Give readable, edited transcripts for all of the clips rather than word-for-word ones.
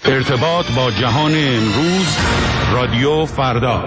ارتباط با جهان امروز، رادیو فردا.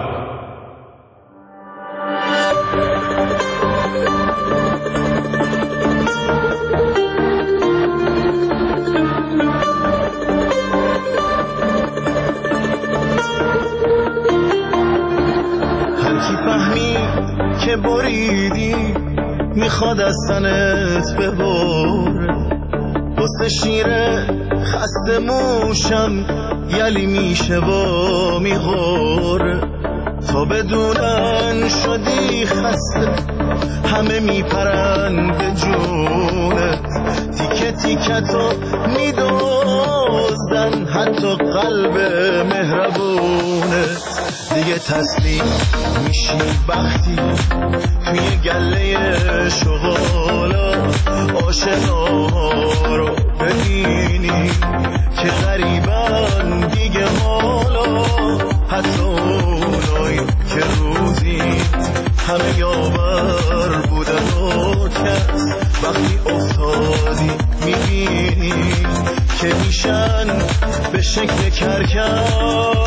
هر کی فهمید که بریدی میخواد از تنت ببره، بسته شیره خسته موشم یلی میشه و میغوره، تا بدونن شدی خسته همه میپرن به جونت، تیکه تیکه تو میدوزدن حتی قلب مهربونت. دیگه تسلیم میشی وقتی توی گله شغالا عاشقا رو ببینی که غریبن دیگه حالا، حتی اونایی که روزی همه یاور بودن و کس وقتی افتادی میبینی که میشن به شکل کرکس.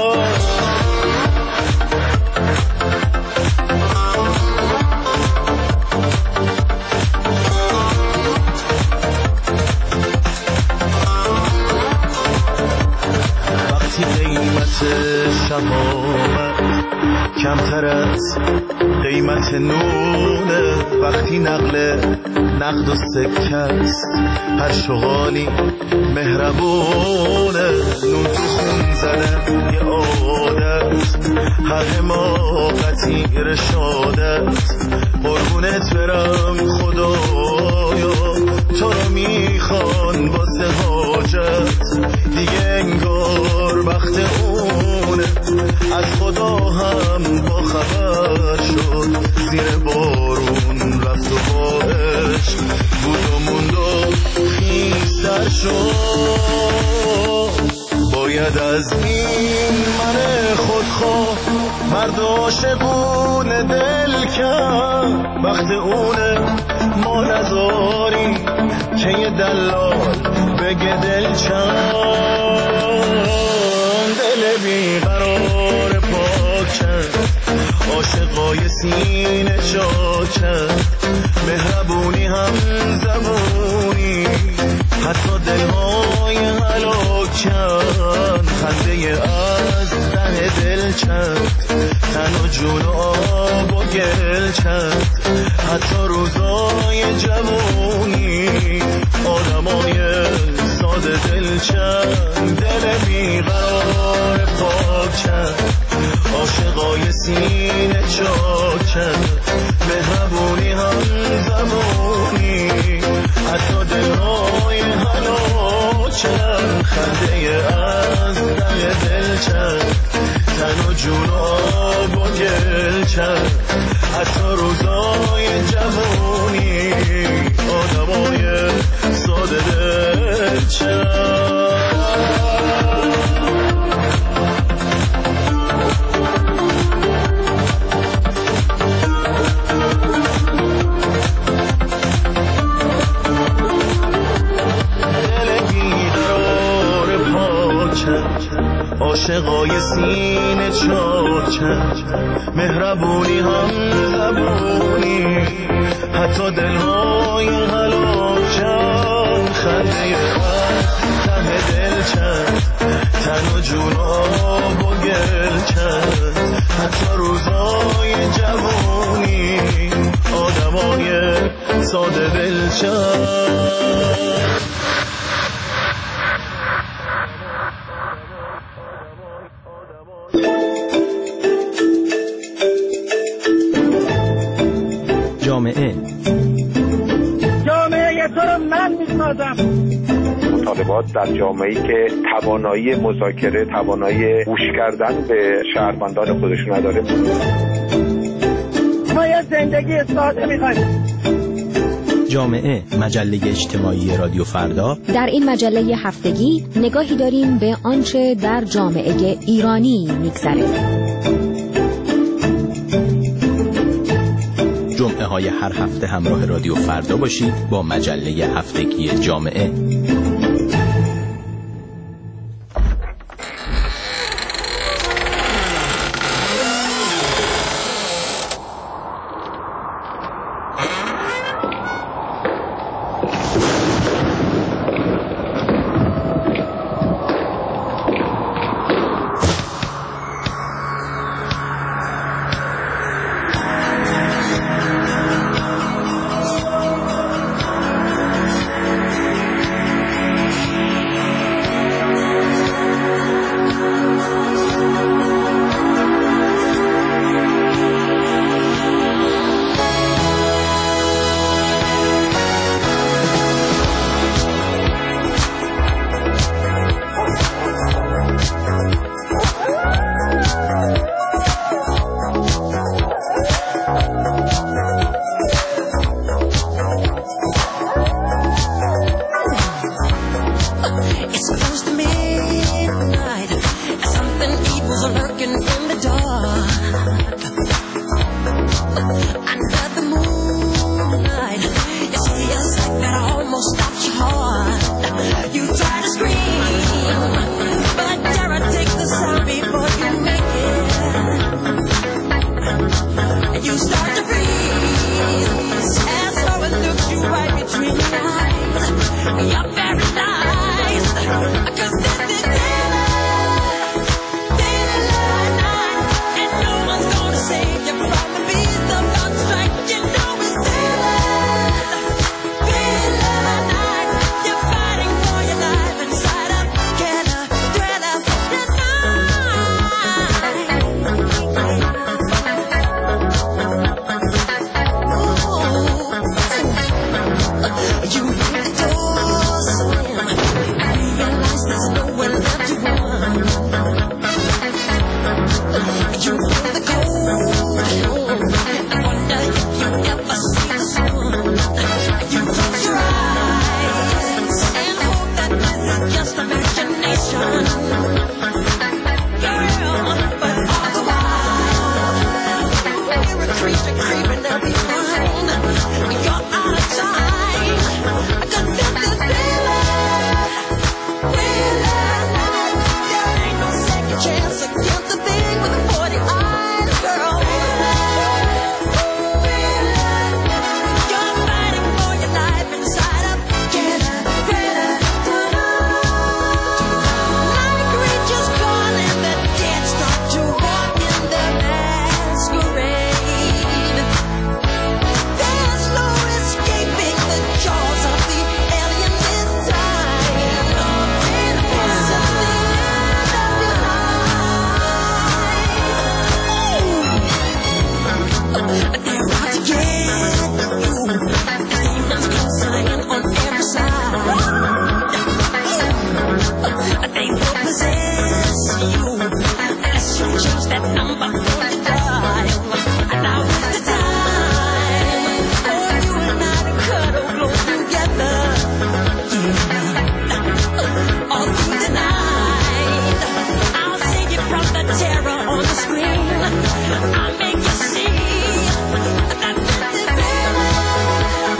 شهامت کمتر از قیمت نونه، وقتی نقد و سکه است هر شغالی مهربونه، نون تو خون زنه یه عادت هر حماقتی رشادت، قربونت برم خدایا تو رو میخوان واسه حاجت، دیگه انگار وقت اونه از خدا هم با خبر شد، زیر بارون رفت و باش بود و موند و خیستر شد. باید از این من خودخواه مرد عاشقون دل کرد، وقت اونه ما نذاری که یه دلال بگه دل چند، دل بیقرار پاک چند عاشقای سینه چاک چند، مهربونی هم زبونی حتی دلهای هلاک چند، خنده از ته دل چند تن و جون و آب و گل چند، حتی روزای جوونی آدمای ساده دل چند، دل بیقرار پاک چند عاشقای سینه چاک چند، مهربونی هم زبونی حتی دلهای هلاک چند، خنده از ته دل چند تن و جون و آب و گل چند، حتی روزای جوونی آدمای ساده دل چند. عاشقای سینه چاک چند، مهربونی هم زبونی حتی دلهای هلاک چند، خنده ته دل چند تن و جون آب و گل چند، حتی روزای جوونی آدمای ساده دل چند. جامعه تو رو من میسازم. مطالبات در جامعه‌ای که توانایی مذاکره، توانایی گوش کردن به شهروندان خودش نداره. ما یه زندگی ساده میخوایم. جامعه، مجله اجتماعی رادیو فردا. در این مجله هفتگی نگاهی داریم به آنچه در جامعه ایرانی میگذره. جمعه های هر هفته همراه رادیو فردا باشید با مجله هفتگی جامعه. It's close to midnight. Something evil's lurking in the dark. Under the moonlight, you see a sight that almost stops your heart. You try to scream, but terror takes the sound before you make it. And you start to freeze as though it looks you right between your eyes. You're paralyzed, 'cause this is daylight, and no one's gonna save you from the beast of blood strike. You know it's daylight, you're fighting for your life inside a killer thriller You hear the door slam, realize there's nowhere left to run. You feel the cold hand, wonder if you ever see the sun. You close your eyes and hope that this is just imagination. Girl, but all the while, you're a creature creeping up behind. You're out of time. I got this there ain't no second chance against the thing with the 40 eyes, girl. You're fighting for your life inside a killer thriller. Night creatures calling, the dead start to walk in their masquerade. There's no escaping the jaws of the alien this time. It's at the end of your life. They're out to get you. Demons consigning on every side. They will possess you unless you change that number for the drive. And now is the time for you and I to cuddle close together. Yeah. All through the night, I'll save you from the terror on the screen. I'll make you see that this is daylight,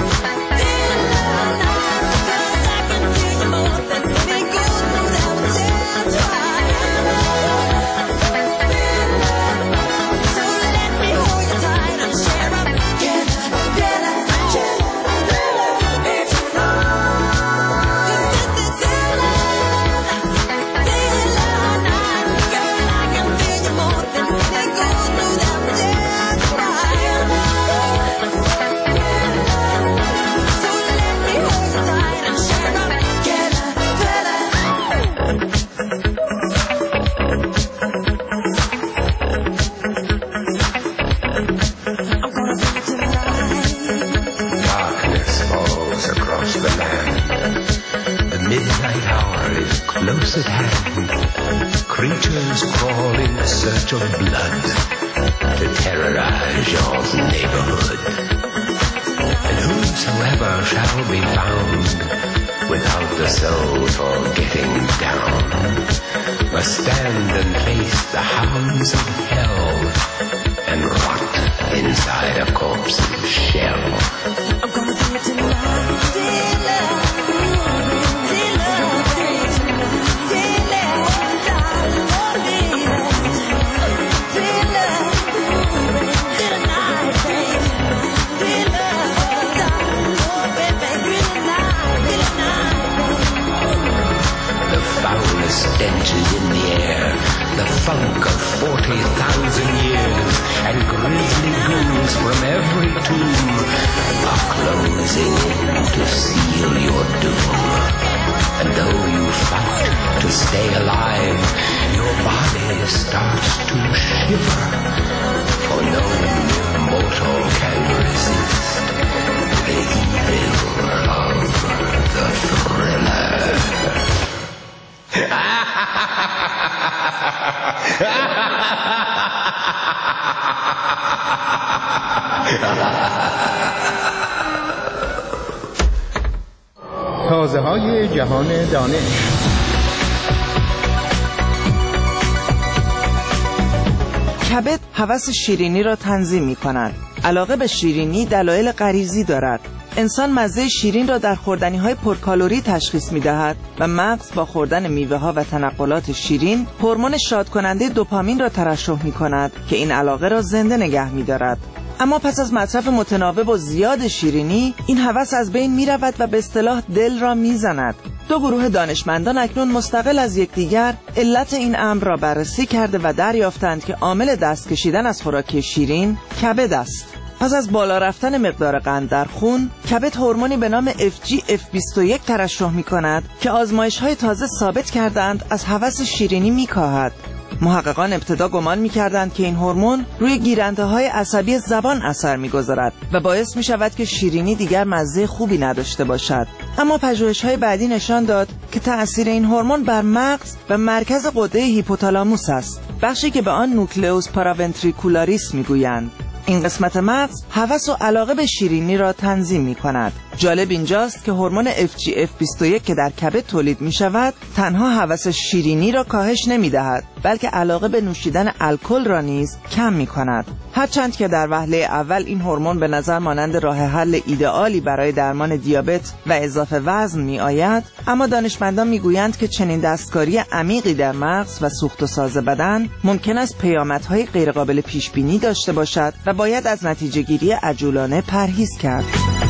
'cause I can feel you more than any good would ever try. So let me hold you tight and share up together. It's on. 'Cause this is daylight, girl, I can feel you more than any good would ever try. So let me hold you tight and share up together. I'm gonna bring it to life. Darkness falls across the land. The midnight hour is close at hand. Creatures crawl in search of blood to terrorize your neighborhood. And whosoever shall be found without the soul for getting down must stand and face the hounds of hell and rot inside a corpse's shell. I'm gonna bring it to life. The foulest stenches in the air, the funk of 40,000 years, and grisly ghouls from every tomb are closing in to seal your doom. And though you fight to stay alive, your body starts to shiver, for no mortal can resist the evil of the thriller. تازه‌های جهان دانش. کبد هوس شیرینی را تنظیم می‌کند. علاقه به شیرینی دلایل غریزی دارد. انسان مزه شیرین را در خوردنی‌های پرکالری تشخیص می‌دهد و مغز با خوردن میوه‌ها و تنقلات شیرین هورمون شادکننده دوپامین را ترشح می‌کند که این علاقه را زنده نگه می‌دارد. اما پس از مصرف متناوب و زیاد شیرینی این هوس از بین می‌رود و به اصطلاح دل را می‌زند. دو گروه دانشمندان اکنون مستقل از یکدیگر علت این امر را بررسی کرده و دریافتند که عامل دست کشیدن از خوراک شیرین کبد است. پس از بالا رفتن مقدار قند در خون، کبد هورمونی به نام FGF21 ترشح می‌کند که آزمایش‌های تازه ثابت کردند از هوس شیرینی می‌کاهد. محققان ابتدا گمان می‌کردند که این هورمون روی گیرنده‌های عصبی زبان اثر می‌گذارد و باعث می‌شود که شیرینی دیگر مزه خوبی نداشته باشد. اما پژوهش‌های بعدی نشان داد که تأثیر این هورمون بر مغز و مرکز غده هیپوتالاموس است، بخشی که به آن نوکلئوس پاراونتریکولاریس می‌گویند. این قسمت مغز هوس و علاقه به شیرینی را تنظیم می‌کند. جالب اینجاست که هورمون FGF21 که در کبد تولید می‌شود تنها هوس شیرینی را کاهش نمی‌دهد، بلکه علاقه به نوشیدن الکل را نیز کم می‌کند. هرچند که در وهله اول این هورمون به نظر مانند راه حل ایدئالی برای درمان دیابت و اضافه وزن می‌آید، اما دانشمندان می‌گویند که چنین دستکاری عمیقی در مغز و سوخت و ساز بدن ممکن است پیامدهای غیرقابل پیش‌بینی داشته باشد و باید از نتیجه‌گیری عجولانه پرهیز کرد.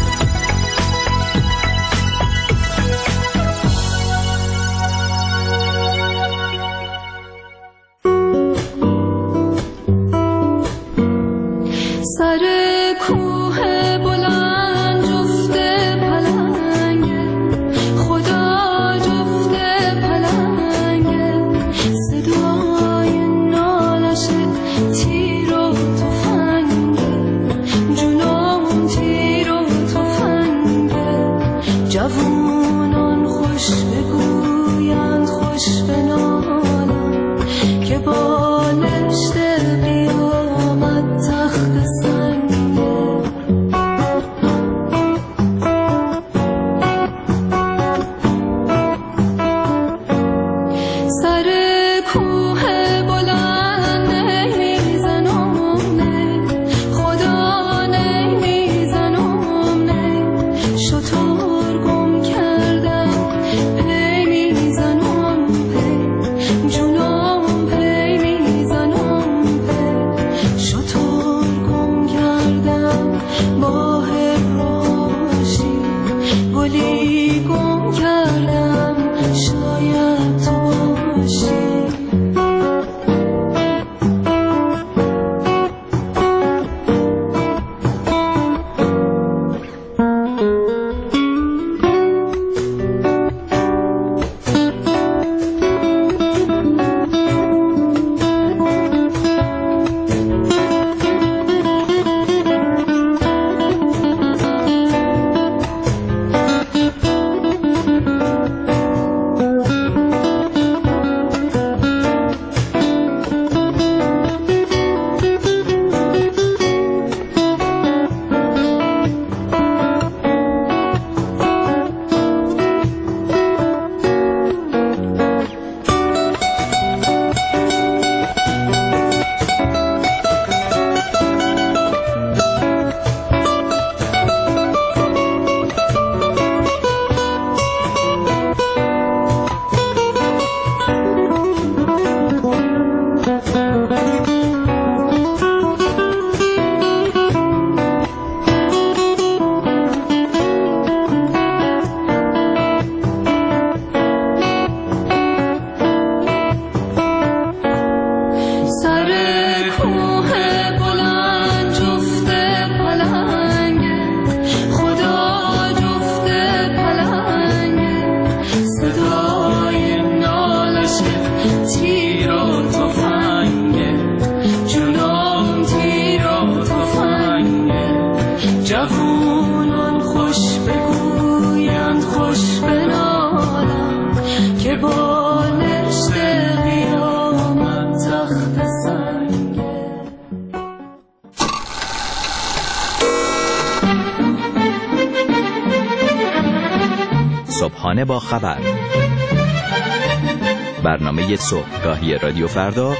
صبحانه با خبر، برنامه صبحگاهی رادیو فردا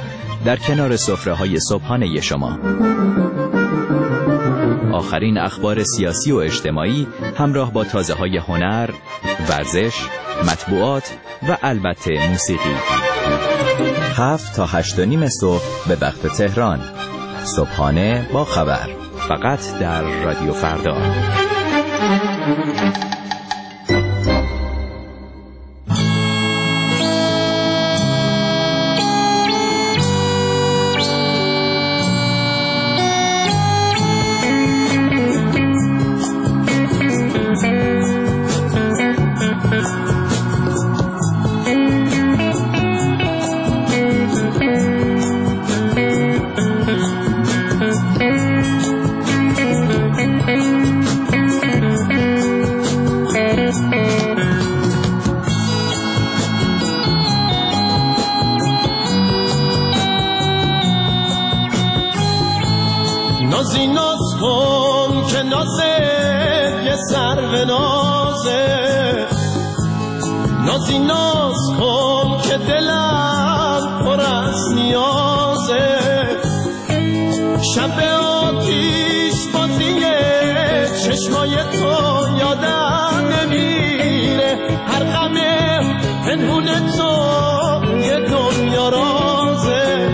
در کنار سفره‌های صبحانه شما. آخرین اخبار سیاسی و اجتماعی همراه با تازه‌های هنر، ورزش، مطبوعات و البته موسیقی. 7 تا 8:30 صبح به وقت تهران. صبحانه با خبر. فقط در رادیو فردا. نازی ناز کن که نازه یه سر به نازه، نازی ناز کن که دلم پر از نیازه، شب آتیش بازیه چشمای تو یادم نمیره، هر غم پنهون تو یه دنیا رازه.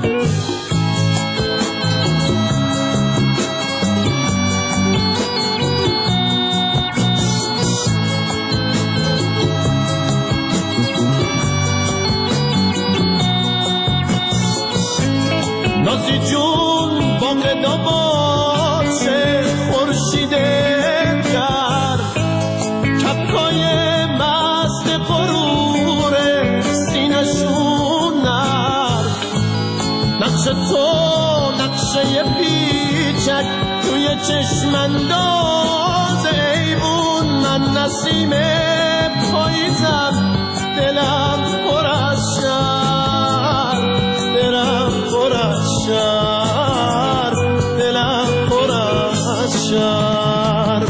نازی جون با قدامات خورشید در کپکای مست غرور سینشون نر، نقش تو نقشه پیچک توی چشم انداز ایوون، من نسیم پاییزم دلم پر از شر، دلم پر از شر، دلم پر از شر.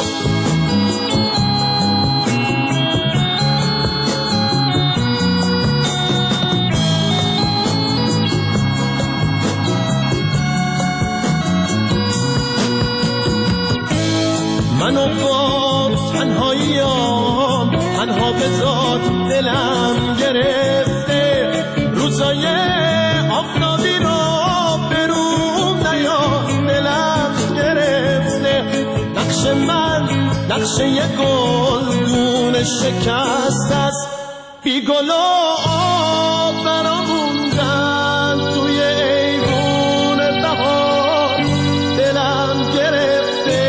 منو با تنهاییام تنها به ذات دلم گرفته، روزای آفتابی رو بروم نیاد دلم گرفته، نقش من نقشه یه گلدون شکست است، بی گل و آب برا موندن توی ایوون بهار، دلم گرفته،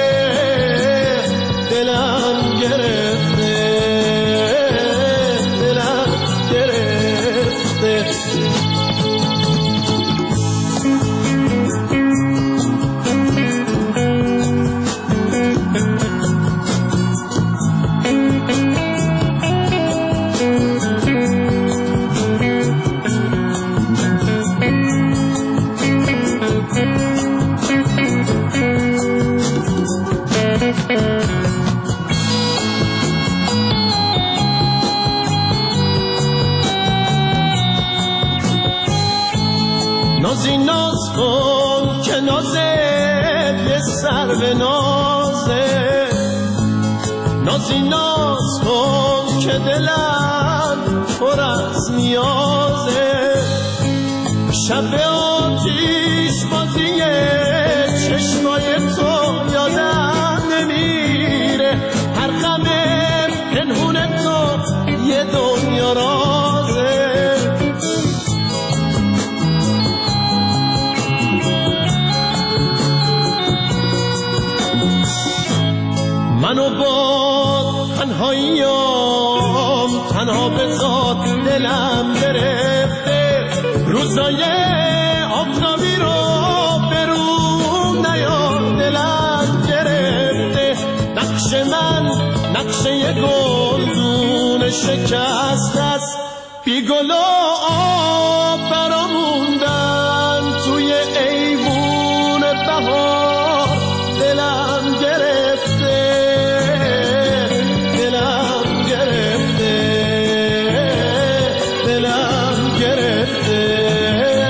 دلم گرفته، دلم گرفته. نازی ناز کن که نازه یه سر به نازه، نازی ناز کن که دلم پر از نیازه، شب آتیش بازیه چشمای تو یادم نمیره، هر غم پنهون تو یه دنیا رازه. منو با تنهاییام تنها به ذات دلم گرفته، روزای آفتابی رو بروم نیاد دلم گرفته، نقش من نقشه یه گلدون شکست است، بی گل و آب برا موندن توی ایوون بهار، دلم گرفته، دلم گرفته، دلم گرفته.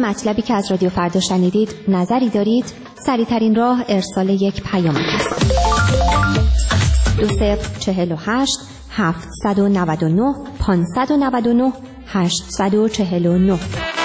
مطلبی که از رادیو فردا شنیدید نظری دارید؟ سریع‌ترین راه ارسال یک پیامک است. 2048 799 599 849.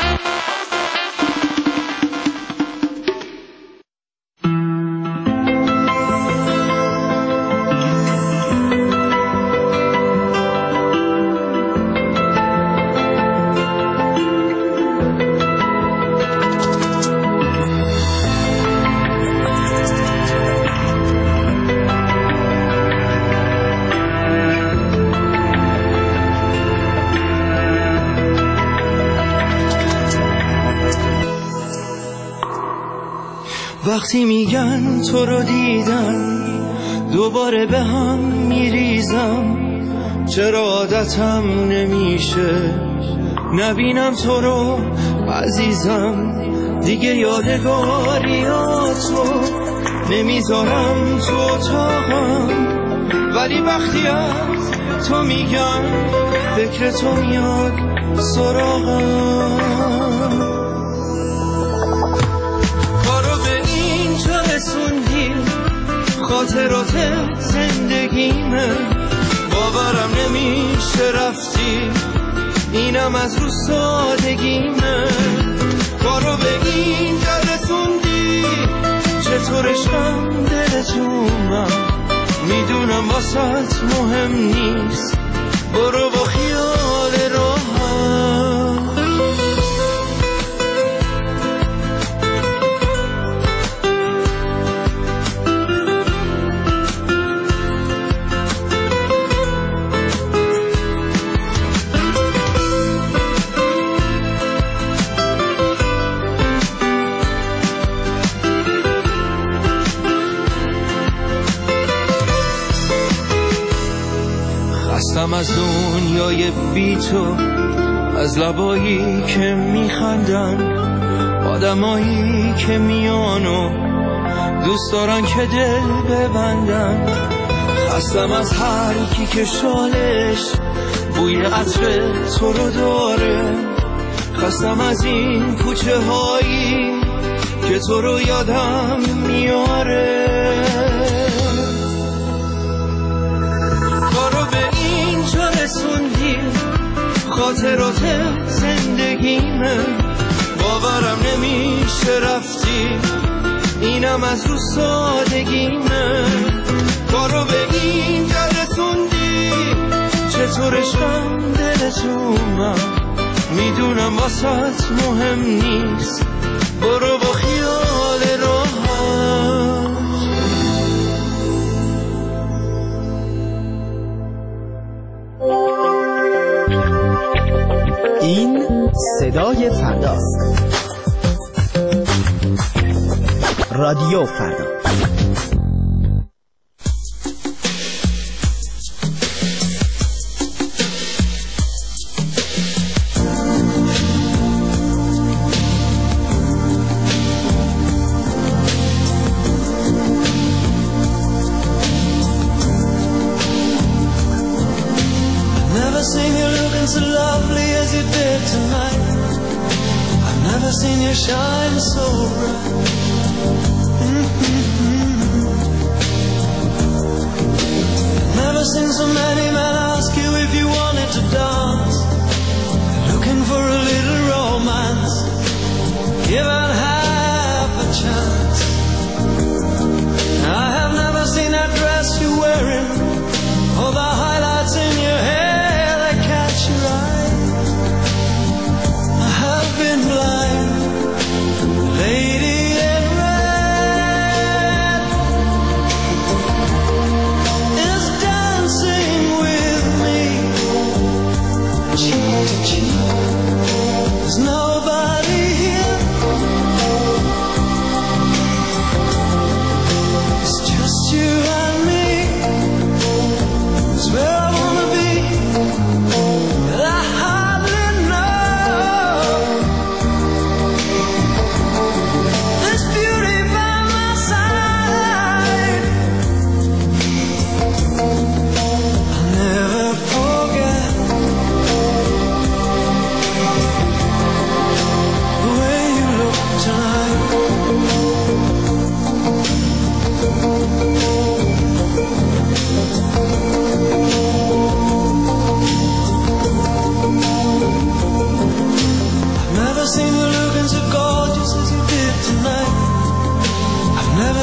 وقتی میگن تو رو دیدن دوباره به هم میریزم، چرا عادتم نمیشه نبینم تو رو عزیزم. دیگه یادگاریاتو نمیذارم تو اتاقم، ولی وقتی از تو میگم فکر تو میاد سراغم. خاطرات زندگیمه، باورم نمیشه رفتی، اینم از رو سادگیمه. کارو به این رسوندی، چطور عشقم دلتونم، میدونم واسط مهم نیست، برو با خیال راحت. خستم از دنیای بی تو، از لبایی که میخندن، آدمایی که میان و دوست دارن که دل ببندن. خستم از هر کی که شالش بوی عطر تو رو داره، خستم از این کوچه هایی که تو رو یادم میاره. خاطرات زندگیمه، باورم نمیشه رفتی، اینم از رو سادگیمه. کارو به این رسوندی، چطور عشقم دلتونم، میدونم واسط مهم نیست، برو با خیال راحت. این صدای فرداست. رادیو فردا. Never seen you looking so lovely as you did tonight. I've never seen you shine so bright. I've never seen so many men ask you if you wanted to dance. Looking for a little romance, given half a chance. I have never seen that dress you're wearing, or the highlights in your hair that catch your eye. I have been blind, lady,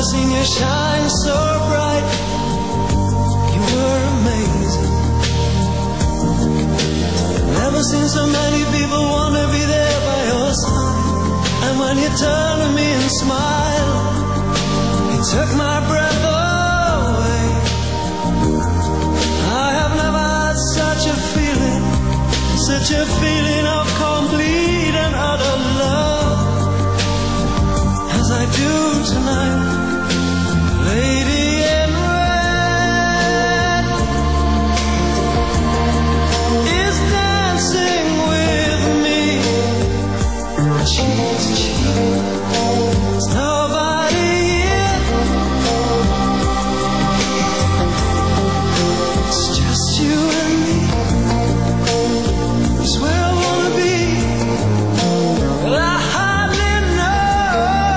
seen you shine so bright. You were amazing. Never seen so many people want to be there by your side. And when you turned to me and smiled, it took my breath away. I have never had such a feeling of complete and utter love as I do tonight, lady in red is dancing with me, cheek to cheek. There's nobody here, it's just you and me. It's where I wanna be, but I hardly know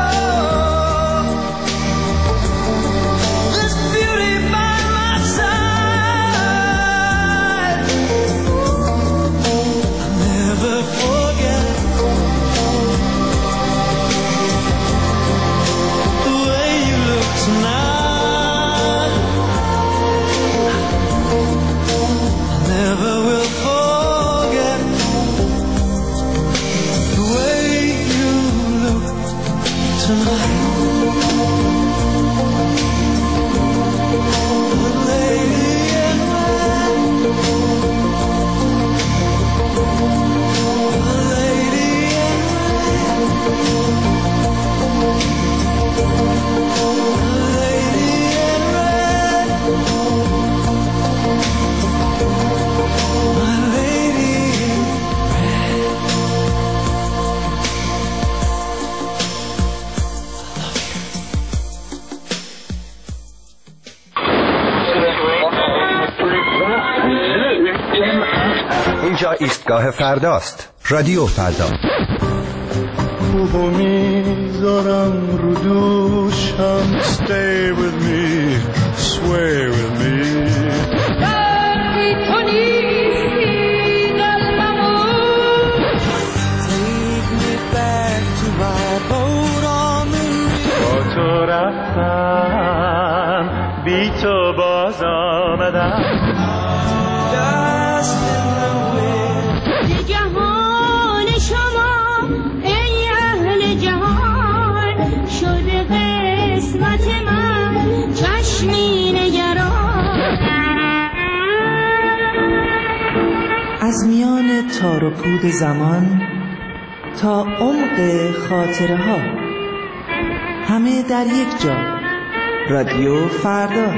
this beauty by my side. I'll never forget the way you look tonight. I never will forget the way you look tonight. The lady in red, the lady in red, the lady in red, my lady in اینجا ایستگاه فرداست. رادیو فردا. خوبو میذارم رو دوشم. Stay with me, sway with me. Take me back to my boat on the river. با تو رفتم، بی تو باز آمدم. Dust in the wind. جهان شما ای اهل جهان شده قسمت من چشمی نگران. از میان تار و پود زمان تا عمق خاطره ها، همه در یک جا. رادیو فردا.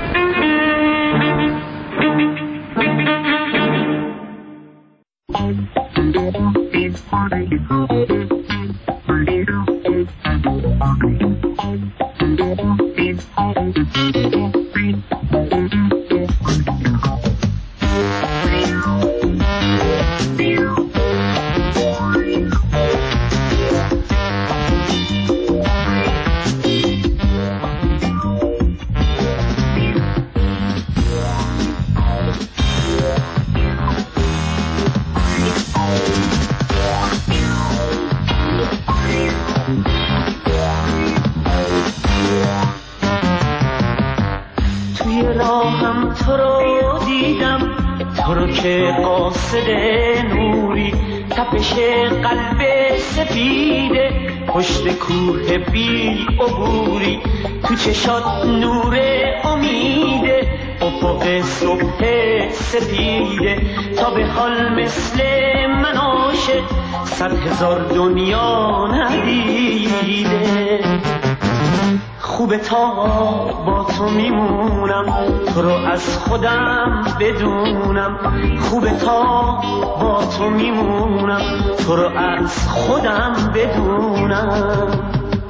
تو رو دیدم، تو رو که قاصد نوری، تپش قلب سفیده پشت کوه بی عبوری، تو چشات نور امیده افق صبح سفیده، تا به حال مثل من عاشق 100,000 دنیا ندیده. خوبه تا با تو میمونم، تو رو از خودم بدونم. خوبه تا با تو میمونم، تو رو از خودم بدونم.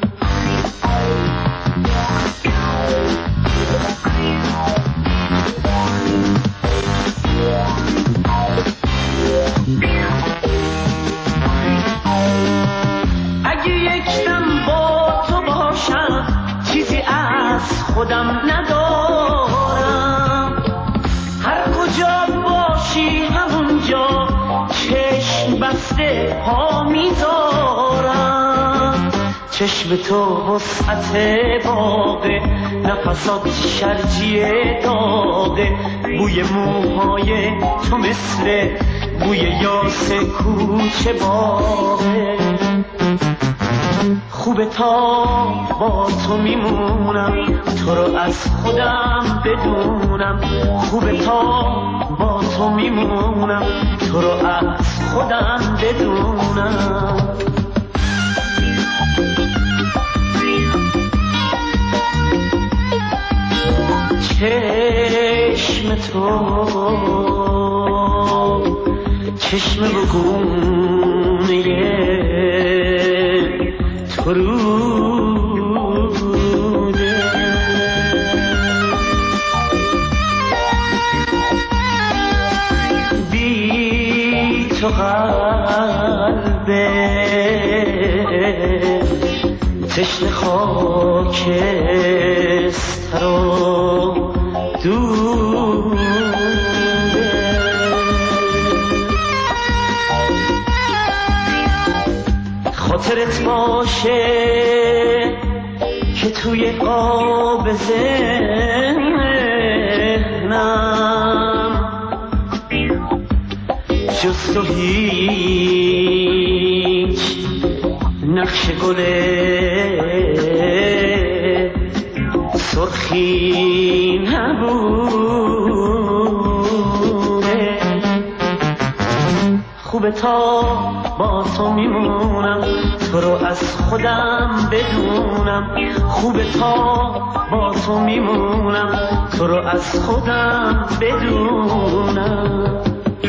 اگه یکدم با تو باشم چیزی از خودم ندارم، هر کجا باشی همونجا چشم بسته پا میذارم. چشم تو وسعت باغ نفسات شرجیه داغه، بوی موهای تو مثل بوی یاس کوچه باغه. خوبه تا با تو میمونم، تو رو از خودم بدونم. خوبه تا با تو میمونم، تو رو از خودم بدونم. چشم تو چشم بگونه تو روده، بی تو قلبه تشنه خاکستر و دوده. خاطرت باشه که توی قاب ذهنم جز تو هیچ نقش گل سرخی نبوده. خوبه تا با تو میمونم، تو رو از خودم بدونم. خوبه تا با تو میمونم، تو رو از خودم بدونم.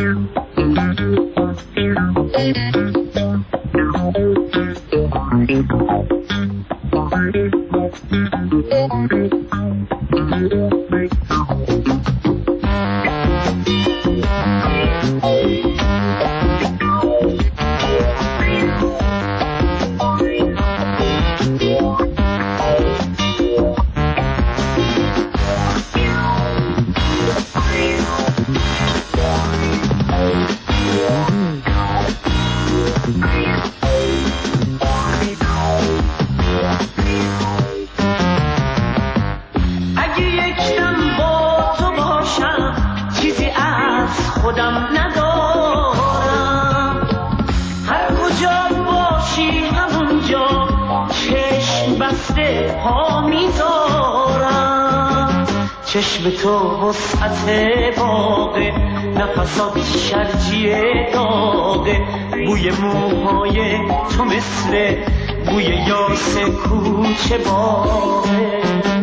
چشم تو وسعت باغه، نفسات شرجیه داغه، بوی موهای تو مثل بوی یاس کوچه باغه.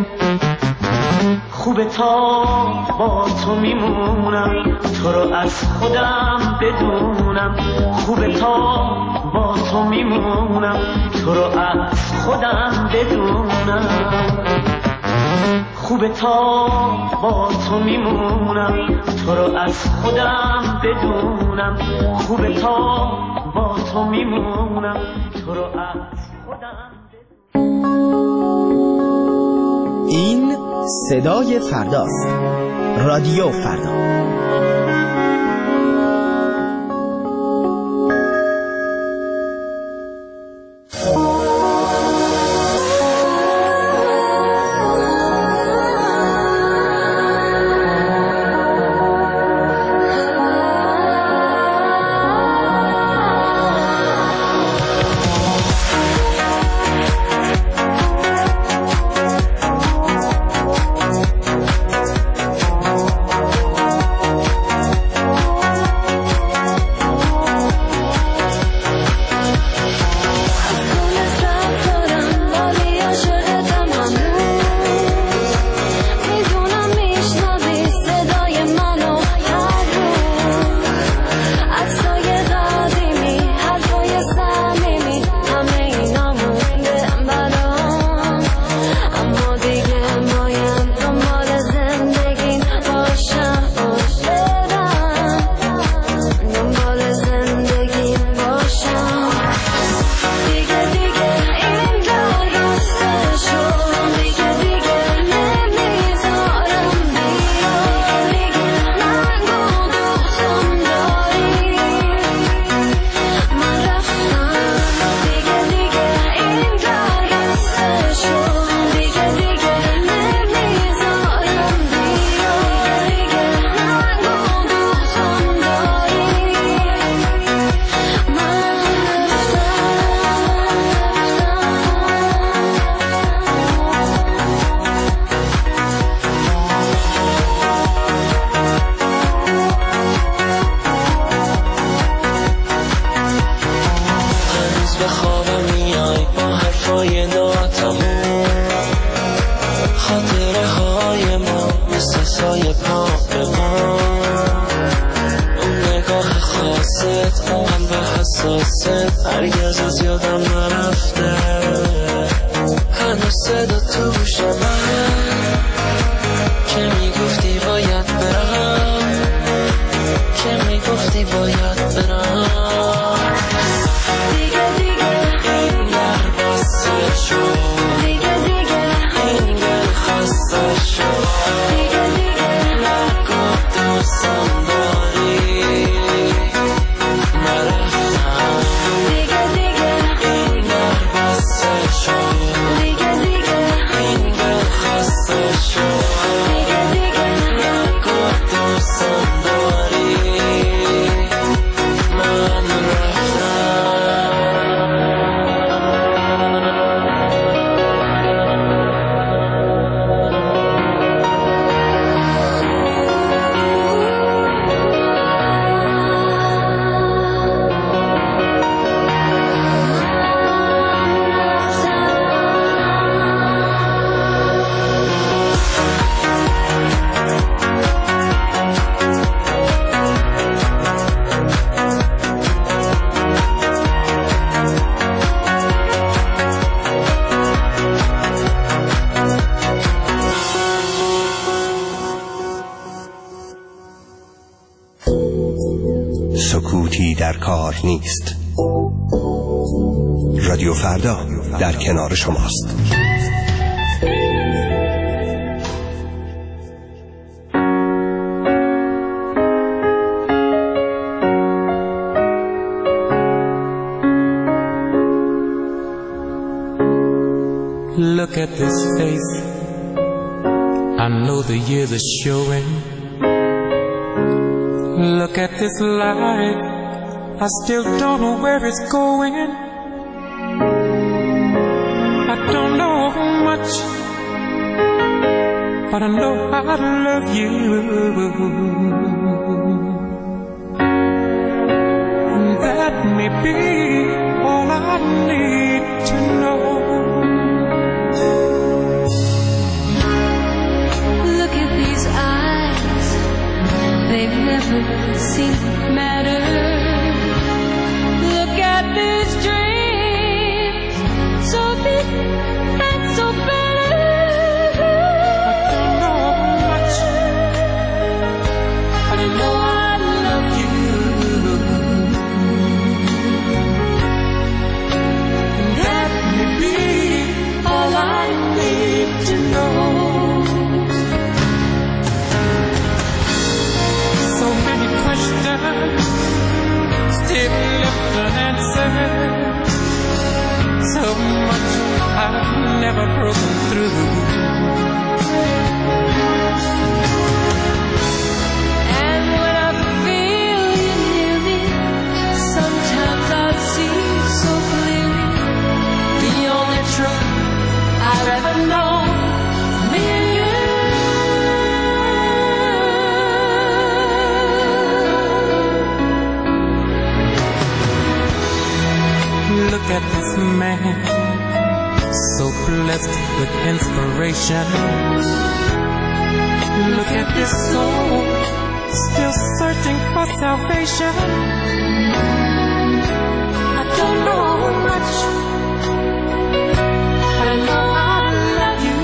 خوبه تا با تو میمونم، تو رو از خودم بدونم. خوبه تا با تو میمونم، تو رو از خودم بدونم. خوبه تا با تو میمونم، تو رو از خودم بدونم. خوبه تا با تو میمونم، تو رو از خودم بدونم. این صدای فرداست. رادیو فردا. در کار نیست. رادیو فردا در کنار شماست. Look at this face, I know the years are showing. Look at this life, I still don't know where it's going. I don't know much, but I know I love you. And that may be all I need to know. Look at these eyes, they never seem to matter. Look at these dreams, so big and so better. I don't know much, but I know I love you. And that may be all I need to know. So many questions, still left unanswered. So much I've never broken through. And when I feel you near me, sometimes I see so clearly the only truth I've ever known. Me and you. Look at this man, so blessed with inspiration. Look at this soul, still searching for salvation. I don't know much, but I know I love you.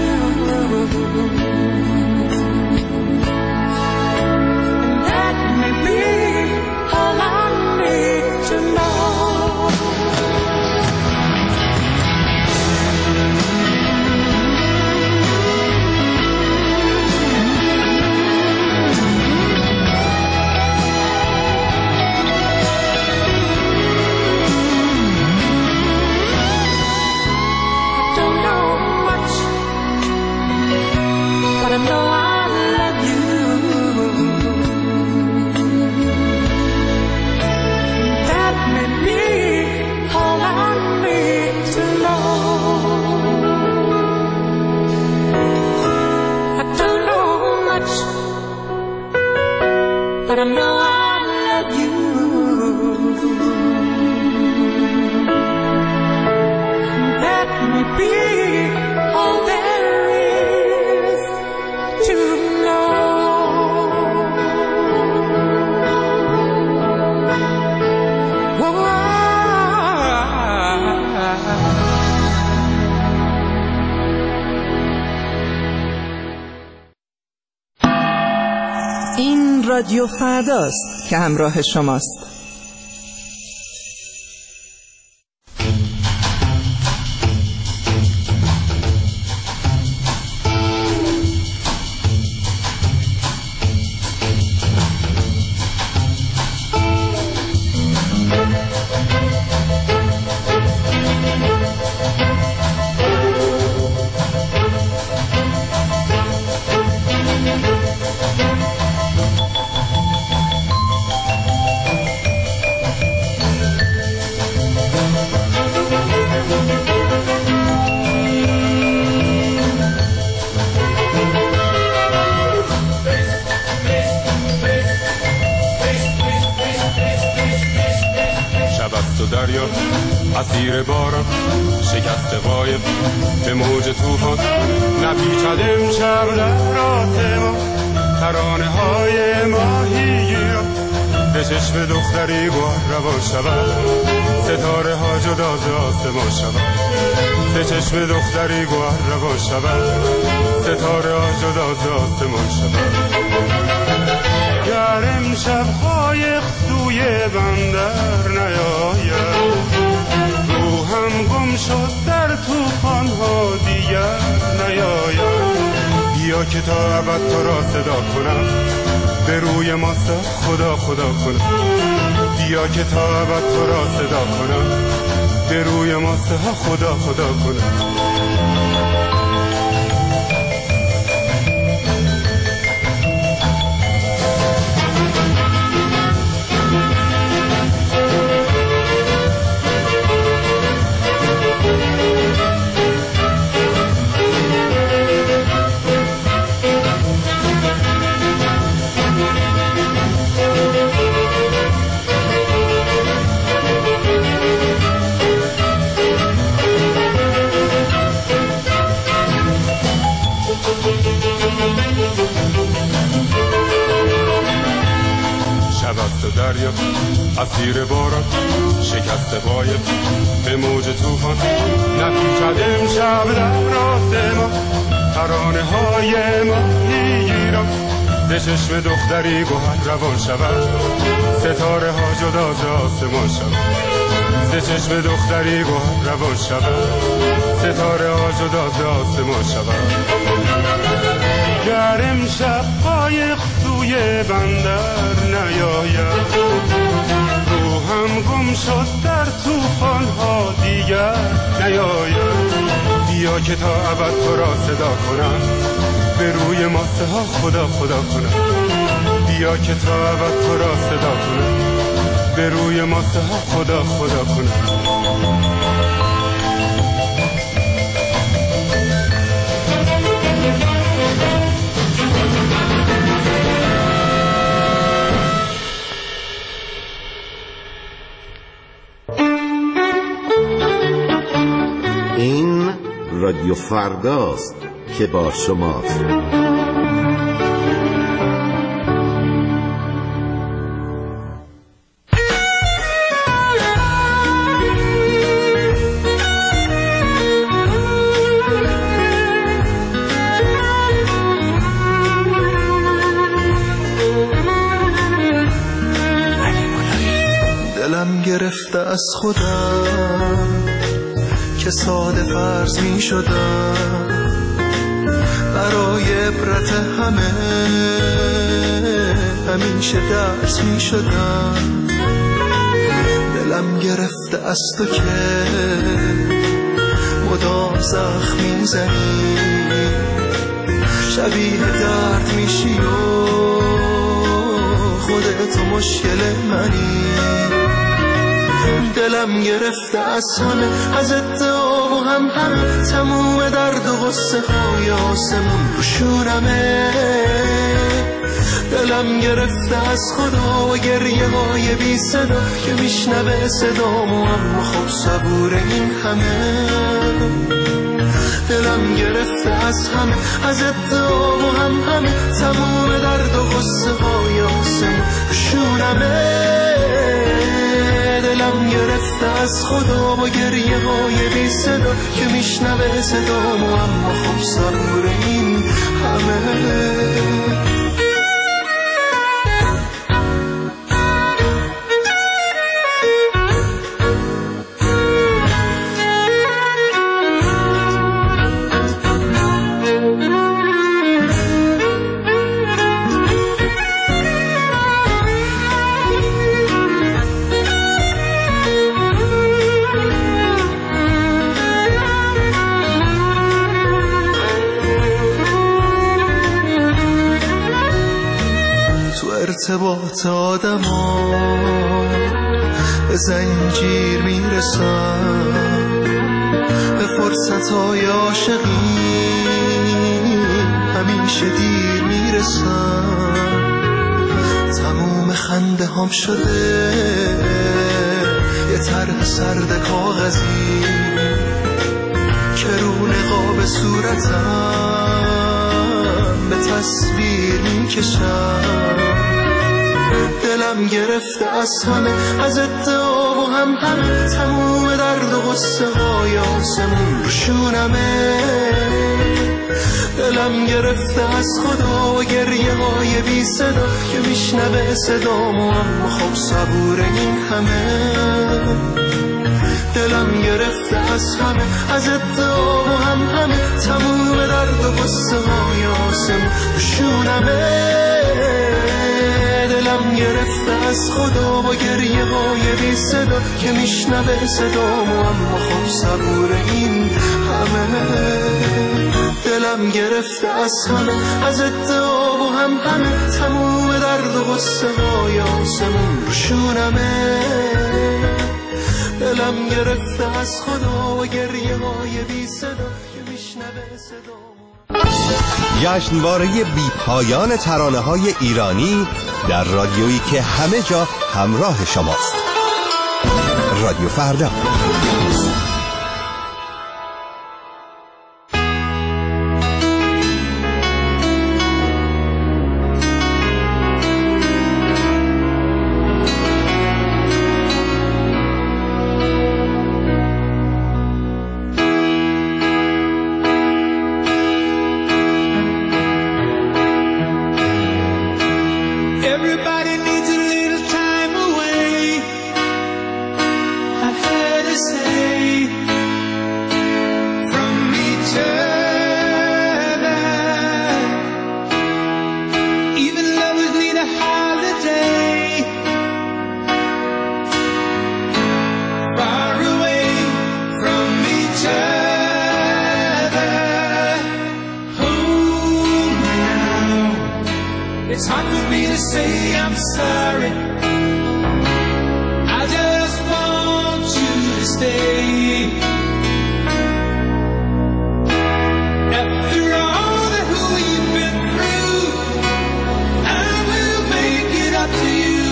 And that may be all I need to know. But I know I love you. That may be all I need to know. I don't know much, but I know I love you. That may be all there is to know. این رادیو فرداست که همراه شماست. دریا اسیر باران شکست قایب به موج طوفان نپیچد امشب در آسمان ترانه های ماهیگیران به چشم دختری بار روان شود ستاره ها جدا ز آسمان شود به چشم دختری بار روان شود ستاره ها جدا ز آسمان شود گر امشب قایق سوی بندر نیاید، روحم گم شد در طوفان‌ها دیگر نیاید. بیا که تا ابد تو را صدا کنم، به روی ماست خدا خدا کنم. بیا که تا ابد تو را صدا کنم، به روی ماست خدا خدا کنم. دریا اسیر باران شکست قایق به موج طوفان، نپیچد امشب در راست ما ترانه های ماهیگیران. ز چشم دختری گوهر روان شود، ستاره ها جدا ز آسمان شود. ز چشم دختری گوهر روان شود، ستاره ها جدا ز آسمان شود. گر امشب قایق سوی بندر نیاید، روحم گم شد در طوفان ها دیگر نیاید. بیا که تا ابد تو را صدا کنم، به روی ماسه ها خدا خدا کنم. بیا که تا ابد تو را صدا کنم، به روی ماسه ها خدا خدا کنم. این رادیو فرداست که با شماست. دلم گرفته از خودم که ساده فرض می شدم، برای عبرت همه همیشه درس می شدم. دلم گرفته از تو که مدام زخم می زنی، شبیه درد می شی و خودت مشکل منی. دلم گرفته از همه، از ادعا و همه، تموم درد و غصه های آسمون رو شونمه. دلم گرفته از خدا و گریه های بی صدا که میشنوه صدامو اما خب صبور این همه. دلم گرفته از همه، از ادعا و همه، تموم درد و غصه های آسمون رو شونمه. دلم گرفته از خدا با گریه های بی صدا که میشنوه صدامو اما خب صبور این همه. ارتباط آدم ها به زنجیر میرسن، به فرصت های عاشقی همیشه دیر میرسن. تموم خنده هم شده یه طرح سرد کاغذی که رو نقاب صورتم به تصویر میکشم. دلم گرفته از همه، از ادعا و همه، تموم درد و غصه های آسمون رو شونمه. دلم گرفته از خدا و گریه های بی صدا که میشنوه صدامو اما خب صبور این همه. دلم گرفته از همه، از ادعا و همه تموم درد و غصه های آسمون روشونمه. دلم گرفته از خدا با گریه های بی صدا که میشنوه صدامو اما خب صبور این همه. دلم گرفته از همه، از ادعا و همه تموم درد و غصه های آسمون روشونمه. دلم گرفته از خدا و گریه های بی صدا که میشنوه صدامو. جشنواره بی پایان ترانه های ایرانی در رادیویی که همه جا همراه شماست. رادیو فردا. It's hard for me to say I'm sorry. I just want you to stay. After all that we've been through, I will make it up to you.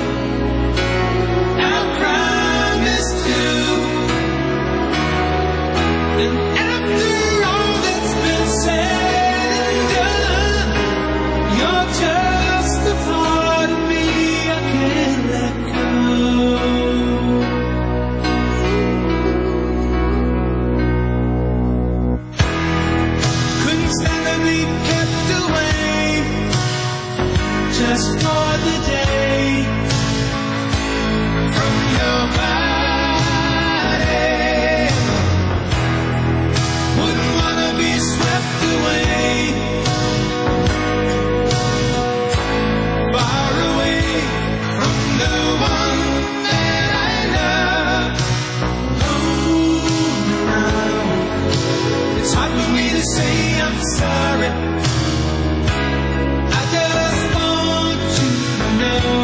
I promise to. And after all that's been said and done, you're just a part of me I can't let go. Couldn't stand to be kept away just for the day from your body. Wouldn't wanna be swept away, far away from the one that I love. Oh, now it's hard for me to say I'm sorry. I just want you to know.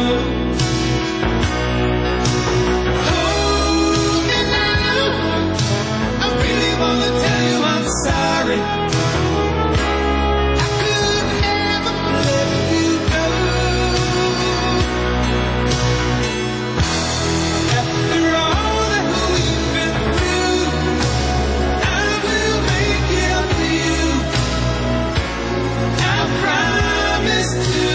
Hold me now, I really wanna tell you I'm sorry. I could never let you go. After all that we've been through, I will make it up to you. I promise to.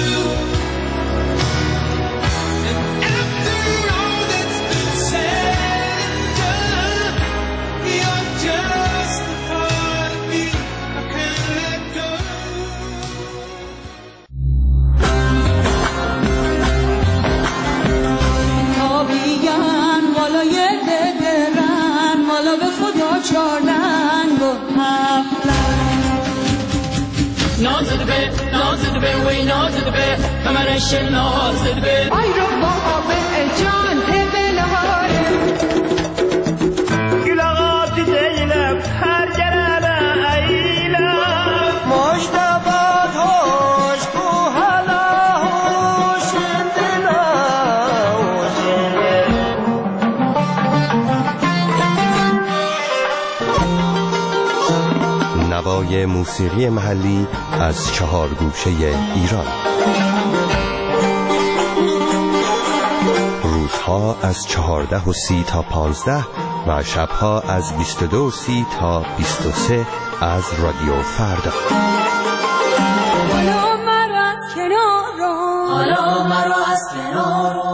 And after all that's been said and done, you're just a part of me I can't let go. تابیگن بالای درن والا به خدا چار رنگ و هفت رنگ نازده به وی نازده به کمرش نازده به آی رو بابا به جان بلهار گل آقا دیدیم هر گرده ایلم مجتبات هوش کو هلا هوش دلا نوای موسیقی محلی از 4 گوشه ایران. روزها از 14:30 تا 15 و شبها از 22:30 تا 23 از رادیو فردا. حالا مرا از کنار رو حالا مرا از کنار رو.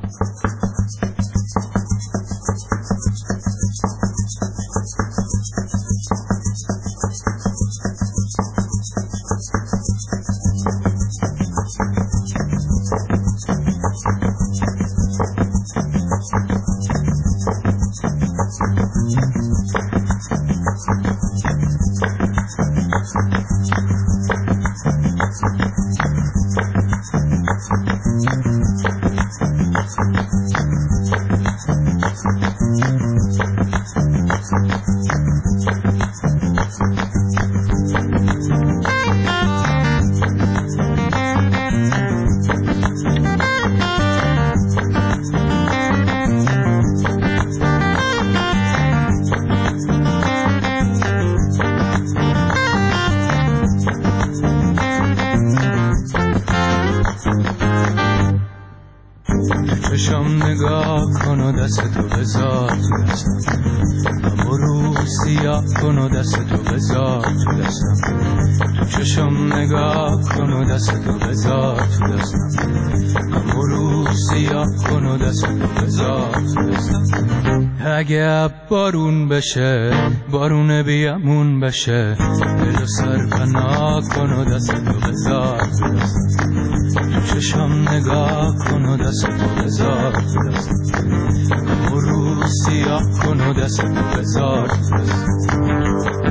چشم نگاه کن و دست تو بذار تو دستم، غم و رو سیاه کن و دست تو بذار تو دستم. تو چشم نگاه کن و دست تو بذار تو دستم، غم و رو سیاه کن و دست تو بذار تو دستم. اگه بارون بشه بارون بیامون بشه، دل و سر پناه کن و دست تو بذار تو دستم. تو چشم نگاه کن و دست تو بذار تو دستم، غم و رو سیاه کن و دست تو بذار تو دستم.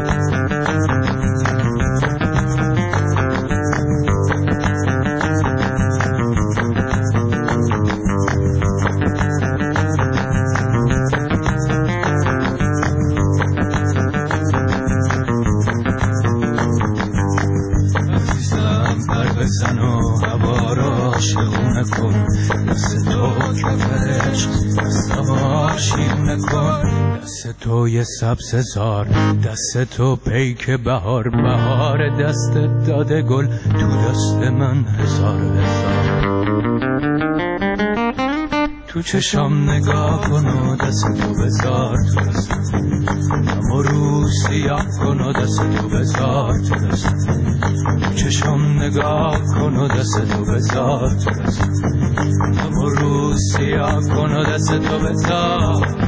بزن و هوا را شعونه کن، دست تو کفرش دست شیرونه کن. دست تو یه سبز زار، دست تو پیک بهار، بهار دست داده گل تو دست من هزار هزار. تو چشم نگاه کن و دست تو بذار تو دستم، غم و رو سیاه کن و دست تو بذار تو دستم. تو چشم نگاه کن و دست تو بذار تو دستم، غم و رو سیاه کن و دست تو بذار.